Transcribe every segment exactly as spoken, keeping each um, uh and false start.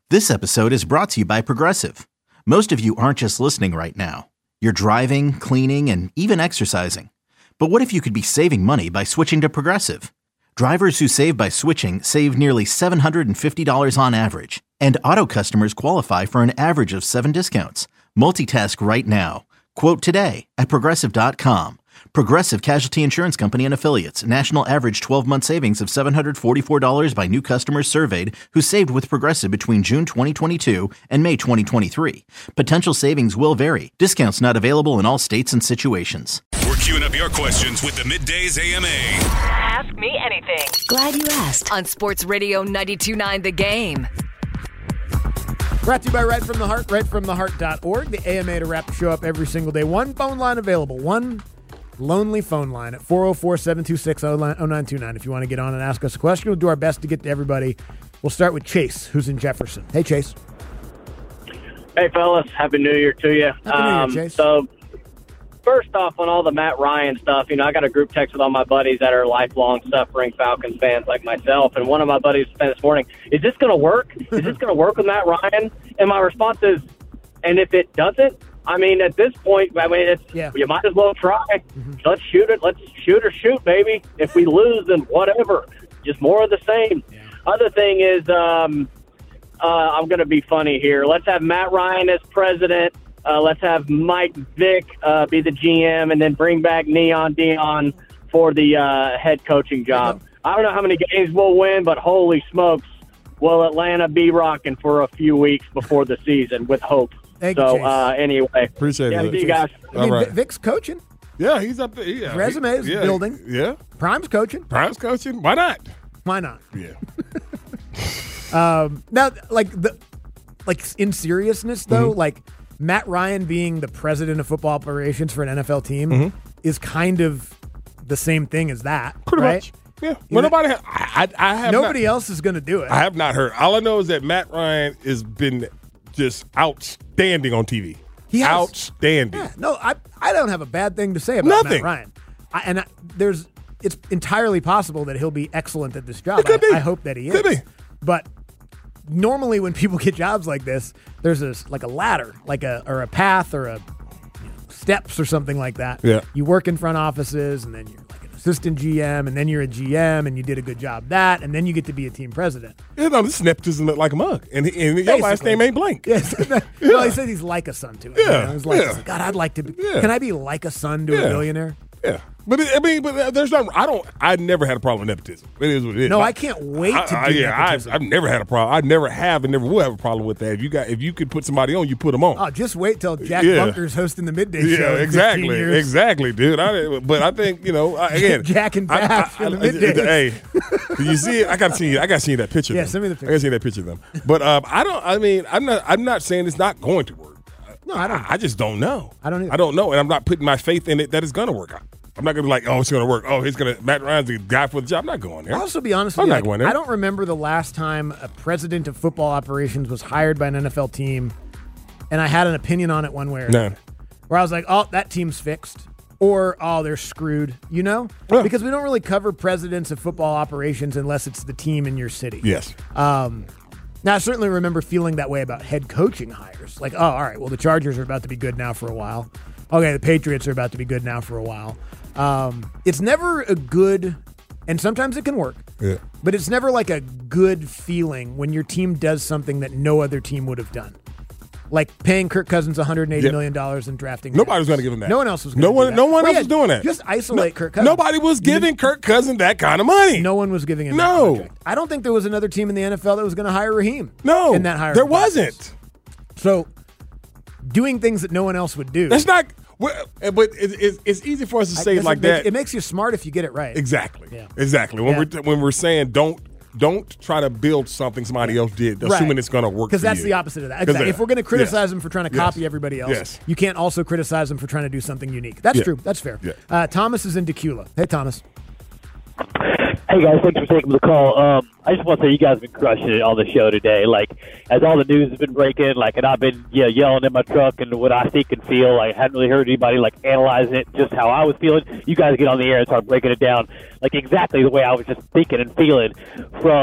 This episode is brought to you by Progressive. Most of you aren't just listening right now. You're driving, cleaning, and even exercising. But what if you could be saving money by switching to Progressive? Drivers who save by switching save nearly seven hundred fifty dollars on average. And auto customers qualify for an average of seven discounts. Multitask right now. Quote today at Progressive dot com. Progressive Casualty Insurance Company and Affiliates. National average twelve-month savings of seven hundred forty-four dollars by new customers surveyed who saved with Progressive between June twenty twenty-two and May twenty twenty-three. Potential savings will vary. Discounts not available in all states and situations. We're queuing up your questions with the Middays A M A. Ask me anything. Glad you asked. On Sports Radio ninety-two point nine The Game. Brought to you by Right From The Heart, right from the heart dot org. The A M A to wrap the show up every single day. One phone line available. One lonely phone line at four oh four, seven two six, oh nine two nine. If you want to get on and ask us a question, we'll do our best to get to everybody. We'll start with Chase, who's in Jefferson. Hey, Chase. Hey, fellas. Happy New Year to you. Happy New Year, um, Chase. So, first off, on all the Matt Ryan stuff, you know, I got a group text with all my buddies that are lifelong suffering Falcons fans like myself, and one of my buddies said this morning, is this going to work? Is this going to work with Matt Ryan? And my response is, and if it doesn't, I mean, at this point, I mean, it's Yeah. you might as well try. Mm-hmm. Let's shoot it. Let's shoot or shoot, baby. If we lose, then whatever. Just more of the same. Yeah. Other thing is, um, uh, I'm going to be funny here. Let's have Matt Ryan as president. Uh, let's have Mike Vick uh, be the G M, and then bring back Neon Dion for the uh, head coaching job. I don't know how many games we'll win, but holy smokes, will Atlanta be rocking for a few weeks before the season with hope. Thank you, so, Chase. uh, anyway. Appreciate yeah, it. see you guys. I mean, All right. Vic- Vic's coaching. Yeah, he's up there. Yeah, Resume is he- yeah, building. Yeah. Prime's coaching. Prime's coaching. Why not? Why not? Yeah. Um, now, like the, like in seriousness though, Mm-hmm. like Matt Ryan being the president of football operations for an N F L team Mm-hmm. is kind of the same thing as that, Pretty right? much. Yeah. Well, know- nobody. Ha- I, I, I have Nobody not, else is going to do it. I have not heard. All I know is that Matt Ryan has been just outstanding on T V. He has. Outstanding. Yeah, no, I I don't have a bad thing to say about Nothing. Matt Ryan. I, and I, there's it's entirely possible that he'll be excellent at this job. It could I, be. I hope that he Could is. be. But normally when people get jobs like this, there's this like a ladder, like a or a path or a you know, steps or something like that. Yeah. You work in front offices, and then you're like an assistant G M, and then you're a G M, and you did a good job that, and then you get to be a team president. You know, this nepotism look like a mug, and, and your last Basically. name ain't blank. Yes. Well, he said he's like a son to it. Yeah, You know, he's like, yeah. God, I'd like to be. Yeah. Can I be like a son to Yeah. a billionaire? Yeah. But it, I mean, but there's not. I don't. I never had a problem with nepotism. It is what it is. No, I can't wait to I, I, do yeah, nepotism. I've, I've never had a problem. I never have and never will have a problem with that. If you got, if you could put somebody on, you put them on. Oh, just wait till Jack Yeah. Bunker's hosting the midday yeah, show. in exactly, fifteen years. exactly, dude. I, but I think you know, I- again, Jack and I- Babs I- in the I- middays. Hey, do you see it? I got to see. I got to see that picture. Yeah, of them. send me the I got to see that picture of them. But um, I don't. I mean, I'm not. I'm not saying it's not going to work. No, I don't. I, I just don't know. I don't either. I don't know, and I'm not putting my faith in it that it's going to work out. I'm not going to be like, oh, it's going to work. Oh, he's going to. Matt Ryan's the guy for the job. I'm not going there. I'll also be honest I'm with you. not like, going there. I don't remember the last time a president of football operations was hired by an N F L team, and I had an opinion on it one way or No. another. Where I was like, oh, that team's fixed. Or, oh, they're screwed, you know? Yeah. Because we don't really cover presidents of football operations unless it's the team in your city. Yes. Um, now, I certainly remember feeling that way about head coaching hires. Like, oh, all right, well, the Chargers are about to be good now for a while. Okay, the Patriots are about to be good now for a while. Um, it's never a good, and sometimes it can work, Yeah. but it's never like a good feeling when your team does something that no other team would have done. Like paying Kirk Cousins one hundred eighty Yeah. million dollars and drafting. Nobody him. was going to give him that. No one else was going No to one. do that. No one Well, else yeah, was doing that. Just isolate No- Kirk Cousins. Nobody was giving Kirk Cousins that kind of money. No one was giving him No. that contract. I don't think there was another team in the N F L that was going to hire Raheem. No, in that hiring there process. wasn't. So, doing things that no one else would do. That's not. Well, But it, it, it's easy for us to I say it guess like it makes, that. It makes you smart if you get it right. Exactly. Yeah. Exactly. When Yeah. we're when we're saying don't don't try to build something somebody else did, assuming Right. it's going to work. Because for that's you. the opposite of that. 'Cause Exactly. that- If we're going to criticize yes. them for trying to Yes. copy everybody else, Yes. you can't also criticize them for trying to do something unique. That's Yeah. true. That's fair. Yeah. Uh, Thomas is in Tequila. Hey, Thomas. Hey guys, thanks for taking the call. Um, I just want to say you guys have been crushing it on the show today. Like, as all the news has been breaking, like, and I've been yeah yelling in my truck and what I think and feel. Like, I hadn't really heard anybody like analyzing it, just how I was feeling. You guys get on the air and start breaking it down, like exactly the way I was just thinking and feeling, from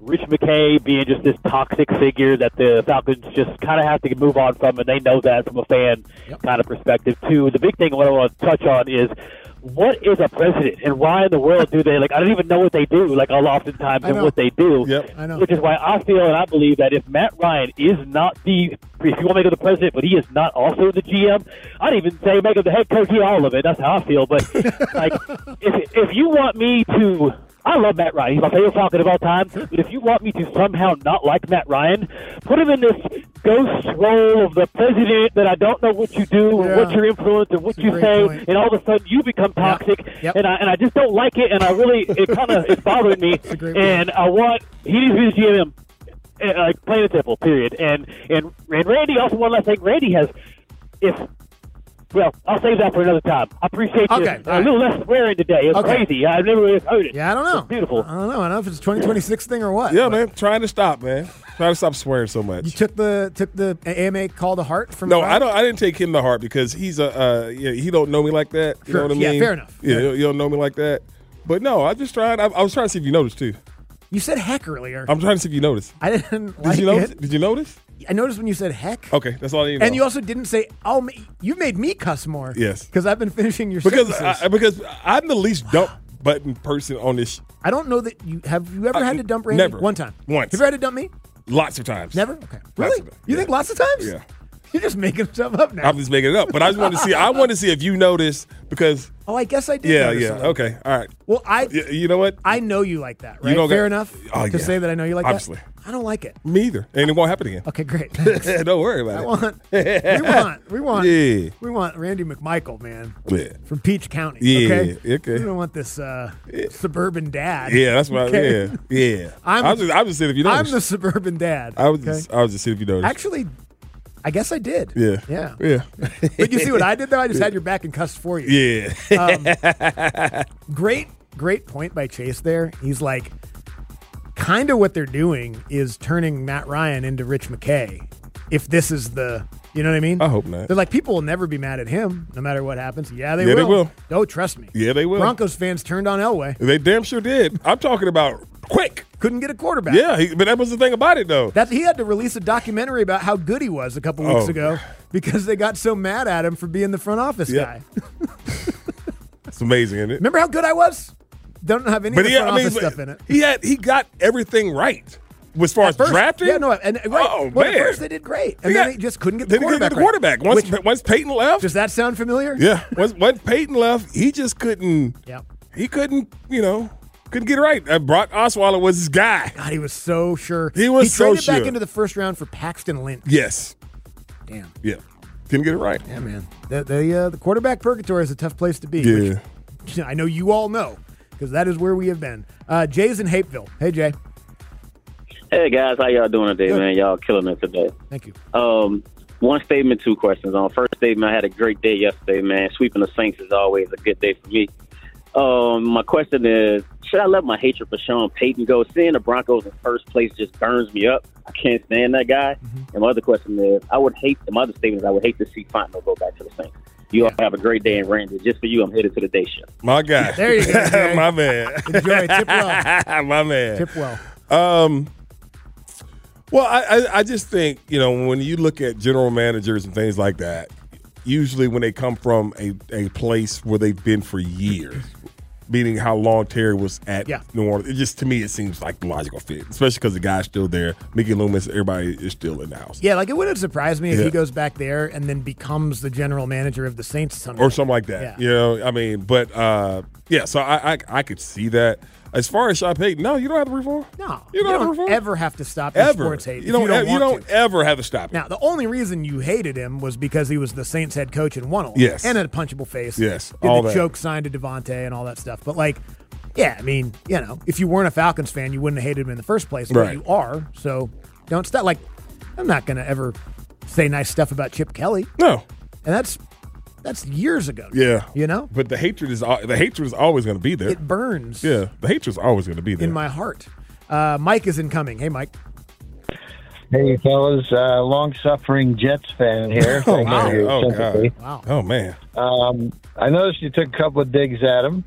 Rich McKay being just this toxic figure that the Falcons just kind of have to move on from, and they know that from a fan Yep. kind of perspective, too. The big thing what I want to touch on is what is a president, and why in the world do they, like, I don't even know what they do, like, all oftentimes I and know. what they do. Yep. I know. Which is why I feel and I believe that if Matt Ryan is not the, if you want to make him the president, but he is not also the G M, I'd even say make him the head coach, he all of it. That's how I feel. But, like, if if you want me to, I love Matt Ryan. He's my favorite Falcon of all time. But if you want me to somehow not like Matt Ryan, put him in this ghost role of the president that I don't know what you do or Yeah. what your influence or what That's a you great say, point. and all of a sudden you become toxic, Yep. and I and I just don't like it, and I really it kind of it's bothering me, a great and I want he needs to be the G M, uh, like plain and simple, period. And and and Randy also one last thing, Randy has if. Well, I'll save that for another time. I appreciate you. Okay, A all right. little less swearing today. It's Okay. crazy. I've never really heard it. Yeah, I don't know. It's beautiful. I don't know. I don't know if it's a twenty twenty-six thing or what. Yeah, but man. Trying to stop, man. Trying to stop swearing so much. You took the took the A M A call to heart from No, Ryan? I don't. I didn't take him to heart because he's a. Uh, yeah, he don't know me like that. You Sure. know what I Yeah, mean? fair enough. Yeah, Yeah. you don't know me like that. But no, I just tried. I, I was trying to see if you noticed too. You said heck earlier. I'm trying to see if you noticed. I didn't Did like you notice? it. Did you notice? I noticed when you said heck. Okay, that's all I need to know. And you also didn't say, "Oh, ma- you made me cuss more." Yes. because I've been finishing your because sentences. I, because I'm the least dump button person on this. I don't know that you have. You ever I- had to dump Randy? never. One time. Once. Have you ever had to dump me? Lots of times. Never. Okay. Lots Really? of them. You Yeah. think lots of times? Yeah. You're just making stuff up now. I'm just making it up, but I just wanted to see. I wanted to see if you noticed because. oh, I guess I did. Yeah, notice a yeah. little. Okay, all right. Well, I Y- You know what? I know you like that, right? You don't Fair got- enough Oh, to yeah. say that I know you like Obviously. that. I don't like it. Me either, and it won't happen again. Okay, great. Don't worry about I it. want. We want. We want. Yeah. We want Randy McMichael, man, Yeah. from Peach County. Yeah, Okay. okay. We don't want this uh, suburban dad. Yeah, that's what. Okay? I, yeah, yeah. I'm- I was just, I was just saying if you I'm noticed. the suburban dad. I was okay? just, I was just saying if you noticed. Actually, I guess I did. yeah, Yeah. yeah, But you see what I did though? I just had your back and cussed for you. yeah. Great, great point by Chase there. He's like, kind of what they're doing is turning Matt Ryan into Rich McKay. If this is the, you know what I mean? I hope not. They're like, people will never be mad at him no matter what happens. Yeah, they Yeah, they will. will. Oh, trust me. Yeah, they will. Broncos fans turned on Elway. They damn sure did. I'm talking about quick. Couldn't get a quarterback. Yeah, he, but that was the thing about it though. That he had to release a documentary about how good he was a couple weeks Oh. ago because they got so mad at him for being the front office Yeah. guy. It's amazing, isn't it? Remember how good I was? Don't have any But of the he, front I mean, office but stuff in it. he had he got everything right as far as First, drafting. yeah, no, and right. Oh well, man, at first they did great, and He then got- he just couldn't get the Then he couldn't quarterback. get the quarterback. right. Once Which- once Peyton left, does that sound familiar? yeah, once once Peyton left, he just couldn't. Yeah. He couldn't, you know, couldn't get it right. Uh, Brock Osweiler was his guy. God, he was so sure. He was He so traded back sure. into the first round for Paxton Lynch. Yes, Damn. yeah, couldn't get it right. Yeah, man. The the, uh, the quarterback purgatory is a tough place to be. Yeah. Which I know you all know because that is where we have been. Uh, Jay's in Hapeville. Hey, Jay. Hey guys, how y'all doing today, Good. man? Y'all killing it today. Thank you. Um, one statement, two questions. On first statement, I had a great day yesterday, man. Sweeping the Saints is always a good day for me. Um, my question is, should I let my hatred for Sean Payton go? Seeing the Broncos in first place just burns me up. I can't stand that guy. Mm-hmm. And my other question is, I would hate. My other statement is, I would hate to see Fontenot go back to the Saints. You all have a great day, and Randy. Just for you, I'm headed to the day shift. My guy. There you go, Jay. My man. Enjoy. Tip well. My man. Tip well. Um, well, I, I, I just think, you know, when you look at general managers and things like that, usually when they come from a, a place where they've been for years, meaning how long Terry was at Yeah. New Orleans, it just, to me, it seems like the logical fit, especially because the guy's still there. Mickey Loomis, everybody is still in the house. Yeah, like it wouldn't surprise me if Yeah. he goes back there and then becomes the general manager of the Saints someday. Or something like that. Yeah. You know, I mean, but, uh, yeah, so I, I I could see that. As far as Sean Payton, no, you don't have to root for him. No, You don't have to root for him. ever have to stop your Ever. sports hate. You if don't, you don't, ev- you want don't to. ever have to stop it. Now, the only reason you hated him was because he was the Saints head coach and won a lot. Yes. And had a punchable face. Yes, Did all the that. choke sign to Devontae and all that stuff. But, like, yeah, I mean, you know, if you weren't a Falcons fan, you wouldn't have hated him in the first place. But Right. you are, so don't stop. Like, I'm not going to ever say nice stuff about Chip Kelly. No. And that's that's years ago. Yeah. You know? But the hatred is al- the hatred is always going to be there. It burns yeah, the hatred is always going to be there. in my heart. Uh, Mike is incoming. Hey, Mike. Hey, fellas, uh, long-suffering Jets fan here. Oh, Thanks wow. for your Oh, sympathy. Wow. Oh, man. Um, I noticed you took a couple of digs at him.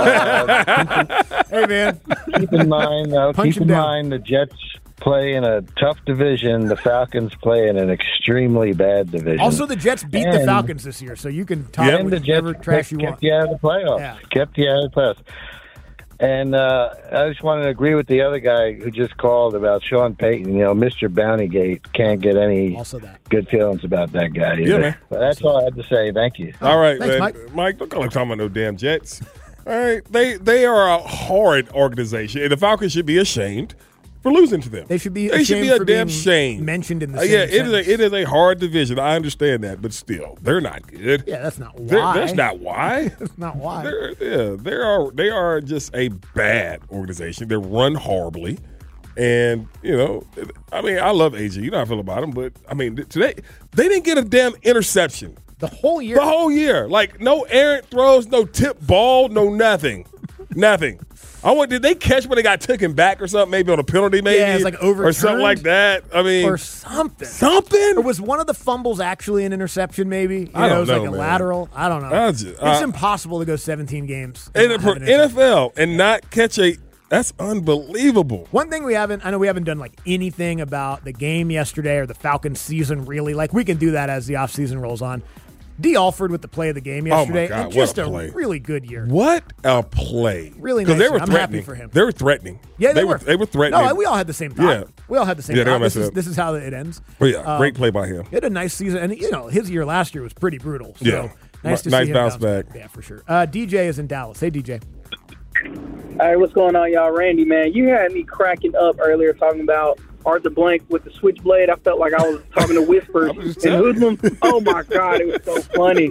Uh, Hey, man. keep in mind, though, Punch keep him in down. mind the Jets play in a tough division. The Falcons play in an extremely bad division. Also, the Jets beat the And- Falcons this year, so you can talk and with the Jets whatever trash you kept want. you out of the playoffs. Yeah. Kept you out of the playoffs. And uh, I just wanted to agree with the other guy who just called about Sean Payton. You know, Mister Bountygate can't get any Also that. good feelings about that guy either. Yeah, man. But that's all I had to say. Thank you. All right, Thanks, man. Mike. Mike, don't call him talking about no damn Jets. All right, they they are a horrid organization, and the Falcons should be ashamed for losing to them. They should be They should be ashamed a for damn being shame. mentioned in the Uh, same yeah, it is sentence. a it is a hard division. I understand that, but still, they're not good. Yeah, that's not They're- why. that's not why. That's not why. They're, yeah, they are they are just a bad organization. They're run horribly, and you know, I mean, I love A J. You know how I feel about him, but I mean, today they didn't get a damn interception The whole year. the whole year. Like no errant throws, no tip ball, no nothing, nothing. I want. Did they catch when they got taken back or something? Maybe on a penalty, maybe Yeah, it's like or something overturned. like that. I mean, or something. something. Or was one of the fumbles actually an interception, maybe? You I don't know, it was know, like a man. lateral. I don't know. I just- it's I- impossible to go seventeen games. in and the not have an N interception. F L and not catch a. That's unbelievable. One thing we haven't, I know we haven't done like anything about the game yesterday or the Falcons season really. Like we can do that as the offseason rolls on. D. Alford with the play of the game Oh, my yesterday. God, and what just a a, play. really good year. What a play! Really because nice. they were I'm happy threatening. for him. They were threatening. Yeah, they, they were. They were threatening. No, we all had the same thought. Yeah. We all had the same Yeah, they thought. don't This mess is, up. this is how it ends. But yeah, Um, great play by him. He had a nice season, and you know his year last year was pretty brutal. So Yeah. nice to Nice see him bounce bounce back. Yeah, for sure. Uh, D J is in Dallas. Hey, D J. Hey, what's going on, y'all? Randy, man, you had me cracking up earlier talking about Arthur Blank with the switchblade. I felt like I was talking to Whispers and Hoodlum. Oh, my God, it was so funny.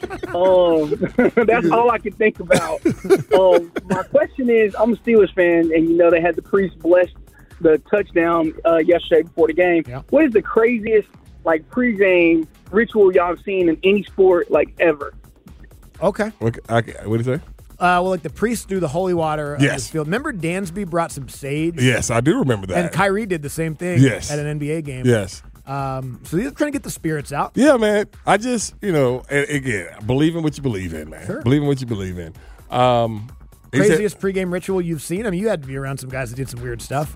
Um, that's all I could think about. Um, my question is, I'm a Steelers fan, and, you know, they had the priest bless the touchdown uh, yesterday before the game. Yeah. What is the craziest, like, pregame ritual y'all have seen in any sport, like, ever? Okay. What, I, what did he say? Uh, well, like the priests do the holy water on Yes. his field. Remember Dansby brought some sage? Yes, I do remember that. And Kyrie did the same thing Yes. at an N B A game. Yes. Um, so they're trying to get the spirits out. Yeah, man. I just, you know, and again, believe in what you believe in, man. Sure. Believe in what you believe in. Um, he said- Craziest pregame ritual you've seen? I mean, you had to be around some guys that did some weird stuff.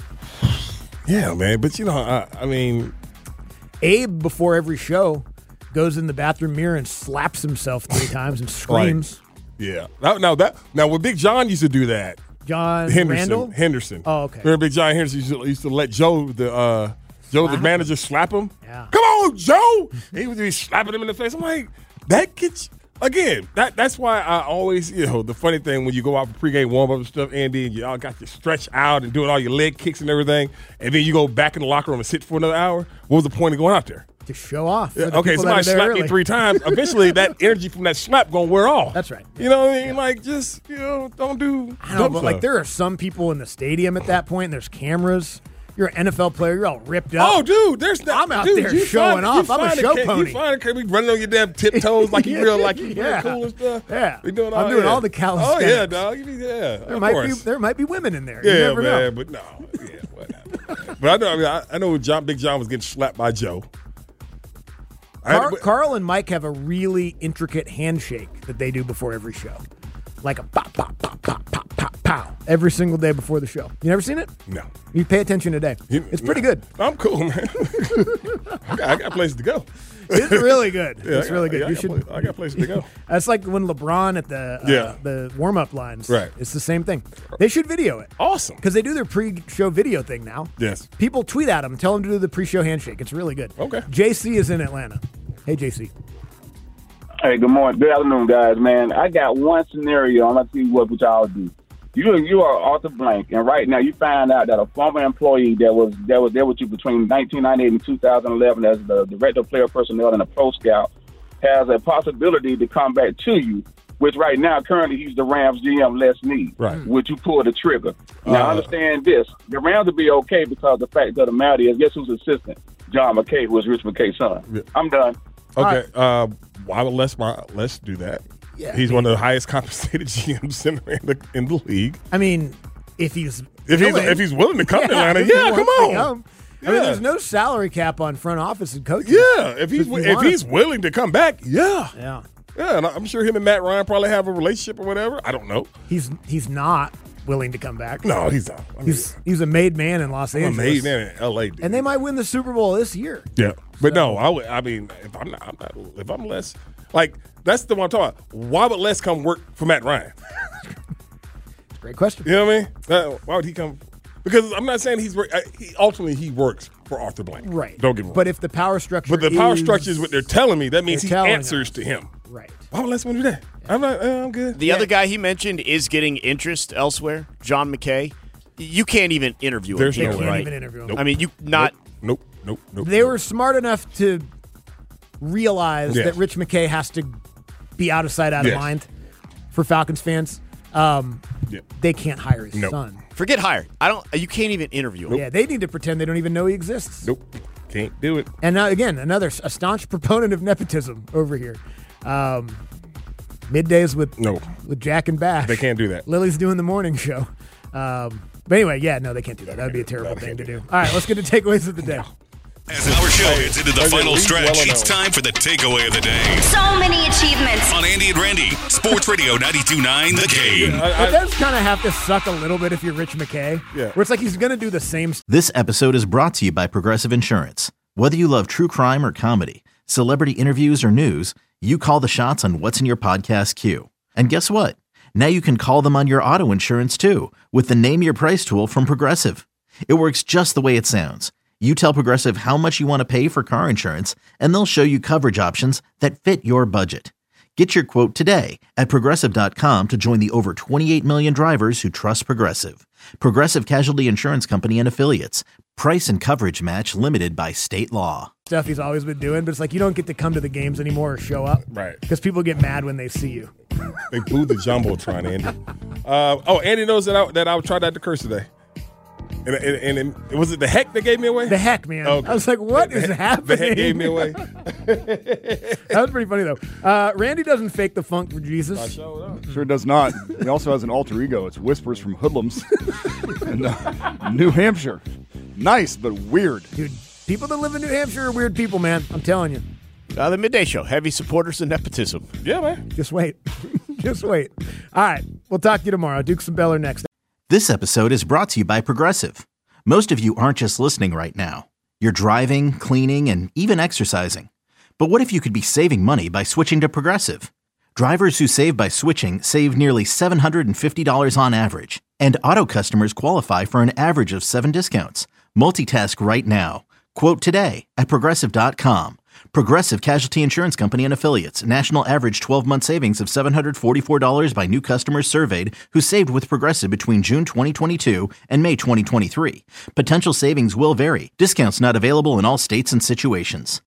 yeah, man. But, you know, I, I mean, Abe, before every show, goes in the bathroom mirror and slaps himself three times and screams. yeah. Now, now, that, now, when Big John used to do that, John Henderson. Randall? Henderson. Oh, okay. Remember Big John Henderson used to, used to let Joe, the uh, Joe, the Slap manager, slap him? Yeah. Come on, Joe! He would be slapping him in the face. I'm like, that gets again. That that's why I always, you know, the funny thing when you go out for pregame warm up and stuff, Andy, and you all got to stretch out and doing all your leg kicks and everything, and then you go back in the locker room and sit for another hour. What was the point of going out there? To show off. for Yeah, the okay, people that somebody are there slapped early. me three times. Eventually, that energy from that slap gonna wear off. That's right. You know what I mean? Like, just you know, don't do. I don't know, dumb but like stuff. there are some people in the stadium at that point, and there's cameras. You're an N F L player. You're all ripped up. Oh, dude, there's not. I'm out dude, there you showing find- off. you I'm a find show ca- pony. You find a be running on your damn tiptoes like you real, like you Yeah. real cool and stuff. Yeah. we doing I'm all, doing yeah. all the Oh calisthenics. yeah, dog. You be, yeah, There of might course. be there might be women in there. You Yeah, never man, know. but no, yeah, whatever. But I know, I mean, I, I know John, Big John was getting slapped by Joe. I had Car- to- Carl and Mike have a really intricate handshake that they do before every show, like a pop, pop, pop, pop, pop, pop, pow, every single day before the show. You never seen it? no, You pay attention today. You- It's pretty no. good. I'm cool, man. I, got, I got places to go. It's really good. Yeah, it's I got- really good. yeah, I you got should. pla- I got places to go. That's like when LeBron at the uh, Yeah. the warm up lines. Right. It's the same thing. They should video it Awesome. because they do their pre-show video thing now. Yes. People tweet at them, tell them to do the pre-show handshake. It's really good. Okay. J C is in Atlanta. Hey, J C. Hey, good morning. Good afternoon, guys, man. I got one scenario. I'm going to see what what y'all do. You you are Arthur Blank, and right now you find out that a former employee that was that was there with you between nineteen ninety-eight and two thousand eleven as the director of player personnel and a pro scout has a possibility to come back to you, which right now currently he's the Rams G M, Les Snead. Right. Would you pull the trigger? Now, Uh, understand this. The Rams will be okay because the fact of the matter is, guess who's assistant? John McKay, who is Rich McKay's son. Yeah. I'm done. Okay. Uh, why would Les Les do that? Yeah, he's I one of the highest compensated G Ms in the, in the league. I mean, if he's If he's willing. if he's willing to come to Atlanta, if he yeah, wants come to on. come. I mean, there's no salary cap on front office and coaches. Yeah, if he's you if want he's him. willing to come back, yeah, Yeah. yeah, and I'm sure him and Matt Ryan probably have a relationship or whatever. I don't know. He's he's not willing to come back. No, he's not. I mean, He's he's a made man in Los I'm a Angeles. made man in L A. Dude. And they might win the Super Bowl this year. Yeah, but no, I would. I mean, if I'm not, I'm not, if I'm Les, like that's the one I'm talking about. Why would Les come work for Matt Ryan? Great question. You know what I mean? Uh, why would he come? Because I'm not saying he's. wor- uh, He ultimately he works for Arthur Blank. Right. Don't get me wrong. But if the power structure But the power is- structure is what they're telling me. That means They're he telling answers us. to him. Right. Why would Les want to do that? I'm not. Uh, I'm good. The other guy he mentioned is getting interest elsewhere, John McKay. You can't even interview him. There's here, no way. right? Can't even interview him. Nope. I mean, you not. Nope. Nope. Nope. They nope. were smart enough to realize Yeah. that Rich McKay has to be out of sight, out Yes. of mind for Falcons fans. Um, Yeah. They can't hire his Nope. son. Forget hired. I don't. You can't even interview him. Yeah, they need to pretend they don't even know he exists. Nope. Can't do it. And now again, another a staunch proponent of nepotism over here. Um, middays with No. with Jack and Bash. They can't do that. Lily's doing the morning show. Um, but anyway, yeah, no, they can't do that. That would be a terrible No, they thing to can't do. All right, let's get to takeaways of the day. As our show heads into the Hey, final leave stretch, well it's alone. time for the takeaway of the day. So many achievements. On Andy and Randy, Sports Radio ninety-two point nine The Game. It does kind of have to suck a little bit if you're Rich McKay. Yeah. Where it's like he's going to do the same stuff. This episode is brought to you by Progressive Insurance. Whether you love true crime or comedy, celebrity interviews or news, you call the shots on what's in your podcast queue. And guess what? Now you can call them on your auto insurance too with the Name Your Price tool from Progressive. It works just the way it sounds. You tell Progressive how much you want to pay for car insurance, and they'll show you coverage options that fit your budget. Get your quote today at Progressive dot com to join the over twenty-eight million drivers who trust Progressive. Progressive Casualty Insurance Company and Affiliates. Price and coverage match limited by state law. Stuff he's always been doing, but it's like you don't get to come to the games anymore or show up. Right. Because people get mad when they see you. They blew the jumbotron, Andy. Uh, oh, Andy knows that I that I tried not to curse today. And, and, and, and was it the heck that gave me away? The heck, man. Okay. I was like, what The is heck- happening? The heck gave me away. That was pretty funny, though. Uh, Randy doesn't fake the funk for Jesus. Sure does not. He also has an alter ego. It's Whispers from Hoodlums in uh, New Hampshire. Nice, but weird. Dude, people that live in New Hampshire are weird people, man. I'm telling you. Uh, the midday show, heavy supporters of nepotism. Yeah, man. Just wait. Just wait. All right. We'll talk to you tomorrow. Dukes and Beller next. This episode is brought to you by Progressive. Most of you aren't just listening right now. You're driving, cleaning, and even exercising. But what if you could be saving money by switching to Progressive? Drivers who save by switching save nearly seven hundred fifty dollars on average. And auto customers qualify for an average of seven discounts. Multitask right now. Quote today at Progressive dot com. Progressive Casualty Insurance Company and Affiliates. National average twelve-month savings of seven hundred forty-four dollars by new customers surveyed who saved with Progressive between June twenty twenty-two and May twenty twenty-three. Potential savings will vary. Discounts not available in all states and situations.